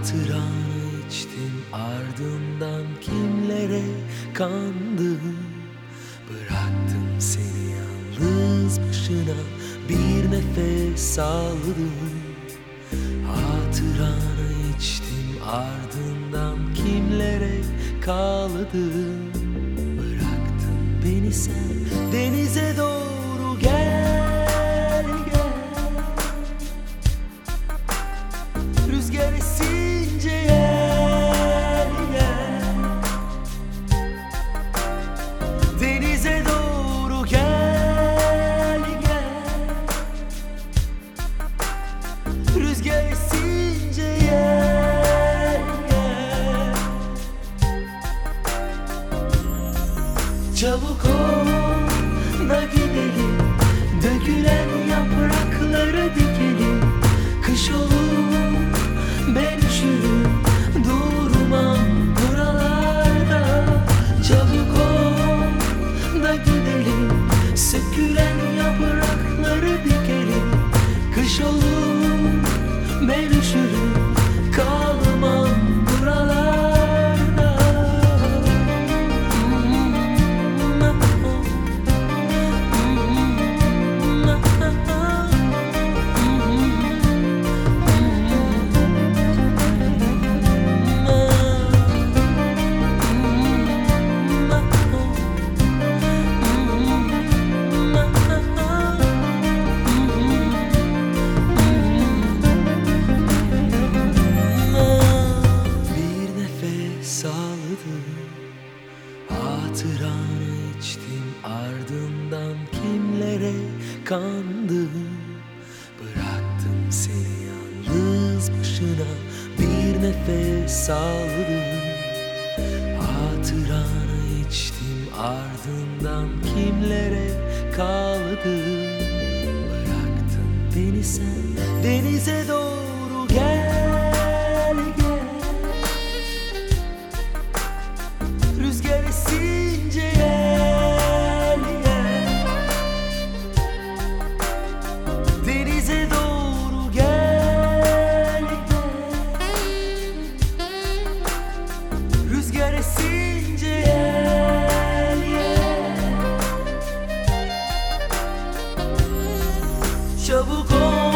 Hatıranı içtim, ardından kimlere kandım. Bıraktım seni yalnız başına, bir nefes aldım. Hatıranı içtim, ardından kimlere kaldım. Bıraktın beni sen, denize doğru gel gel. Rüzgar esince gel gel. Denize doğru gel gel. Rüzgar esince gel gel. Çabuk ol da gidelim, dökülen yaprakları dikelim. Kış olur ben üşürüm, durmam buralarda. Çabuk ol da gidelim, sökülen yaprakları dikelim. Kış olur ben üşürüm, kalmam buralarda. Hatıranı içtim, ardından kimlere kandım. Bıraktım seni yalnız başına, bir nefes aldım. Hatıranı içtim, ardından kimlere kaldım. Bıraktın beni sen, denize doğru gel gel. Rüzgar esince gel gel. Denize doğru gel gel. Rüzgar esince gel gel. Çabuk ol